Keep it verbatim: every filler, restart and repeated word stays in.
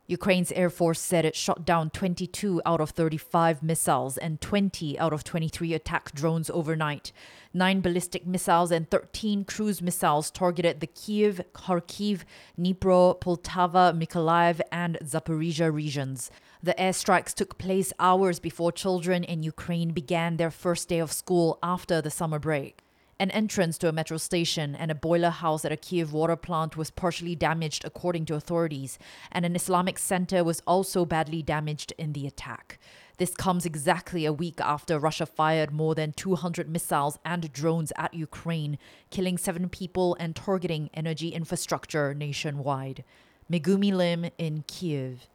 Ukraine's Air Force said it shot down twenty-two out of thirty-five missiles and twenty out of twenty-three attack drones overnight. Nine ballistic missiles and thirteen cruise missiles targeted the Kyiv, Kharkiv, Dnipro, Poltava, Mykolaiv, and Zaporizhia regions. The airstrikes took place hours before children in Ukraine began their first day of school after the summer break. An entrance to a metro station and a boiler house at a Kyiv water plant was partially damaged, according to authorities, and an Islamic center was also badly damaged in the attack. This comes exactly a week after Russia fired more than two hundred missiles and drones at Ukraine, killing seven people and targeting energy infrastructure nationwide. Megumi Lim in Kyiv.